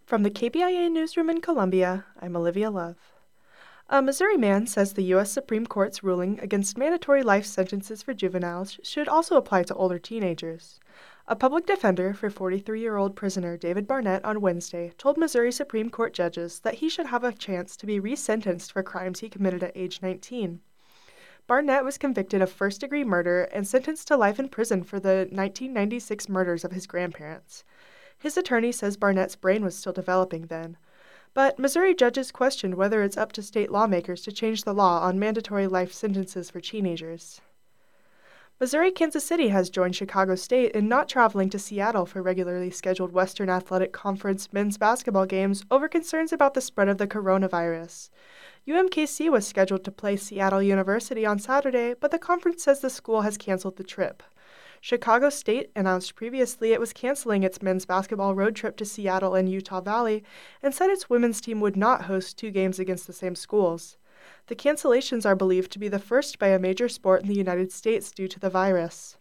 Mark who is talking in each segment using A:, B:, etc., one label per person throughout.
A: From the KBIA newsroom in Columbia, I'm Olivia Love. A Missouri man says the U.S. Supreme Court's ruling against mandatory life sentences for juveniles should also apply to older teenagers. A public defender for 43-year-old prisoner David Barnett on Wednesday told Missouri Supreme Court judges that he should have a chance to be resentenced for crimes he committed at age 19. Barnett was convicted of first-degree murder and sentenced to life in prison for the 1996 murders of his grandparents. His attorney says Barnett's brain was still developing then. But Missouri judges questioned whether it's up to state lawmakers to change the law on mandatory life sentences for teenagers. Missouri Kansas City has joined Chicago State in not traveling to Seattle for regularly scheduled Western Athletic Conference men's basketball games over concerns about the spread of the coronavirus. UMKC was scheduled to play Seattle University on Saturday, but the conference says the school has canceled the trip. Chicago State announced previously it was canceling its men's basketball road trip to Seattle and Utah Valley and said its women's team would not host two games against the same schools. The cancellations are believed to be the first by a major sport in the United States due to the virus.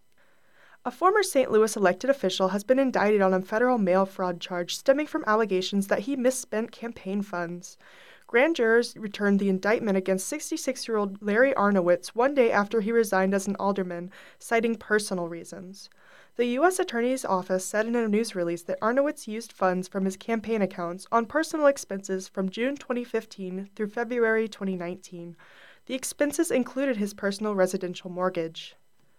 A: A former St. Louis elected official has been indicted on a federal mail fraud charge stemming from allegations that he misspent campaign funds. Grand jurors returned the indictment against 66-year-old Larry Arnowitz one day after he resigned as an alderman, citing personal reasons. The U.S. Attorney's Office said in a news release that Arnowitz used funds from his campaign accounts on personal expenses from June 2015 through February 2019. The expenses included his personal residential mortgage.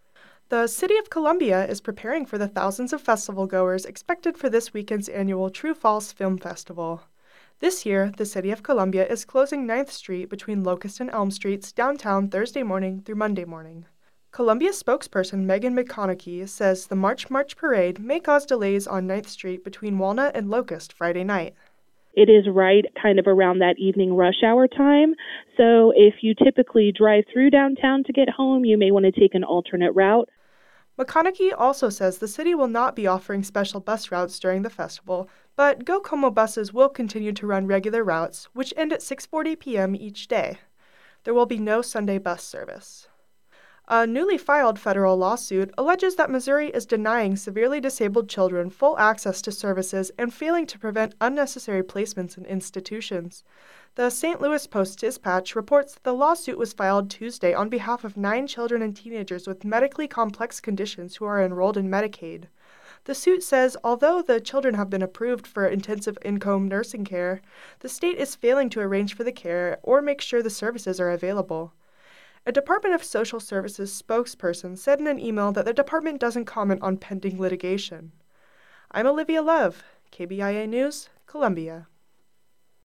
A: The City of Columbia is preparing for the thousands of festival goers expected for this weekend's annual True False Film Festival. This year, the City of Columbia is closing 9th Street between Locust and Elm Streets downtown Thursday morning through Monday morning. Columbia spokesperson Megan McConaughey says the March Parade may cause delays on 9th Street between Walnut and Locust Friday night.
B: It is right kind of around that evening rush hour time, so if you typically drive through downtown to get home, you may want to take an alternate route.
A: McConaughey also says the city will not be offering special bus routes during the festival, but Go Como buses will continue to run regular routes, which end at 6:40 p.m. each day. There will be no Sunday bus service. A newly filed federal lawsuit alleges that Missouri is denying severely disabled children full access to services and failing to prevent unnecessary placements in institutions. The St. Louis Post-Dispatch reports that the lawsuit was filed Tuesday on behalf of 9 children and teenagers with medically complex conditions who are enrolled in Medicaid. The suit says although the children have been approved for intensive in-home nursing care, the state is failing to arrange for the care or make sure the services are available. A Department of Social Services spokesperson said in an email that the department doesn't comment on pending litigation. I'm Olivia Love, KBIA News, Columbia.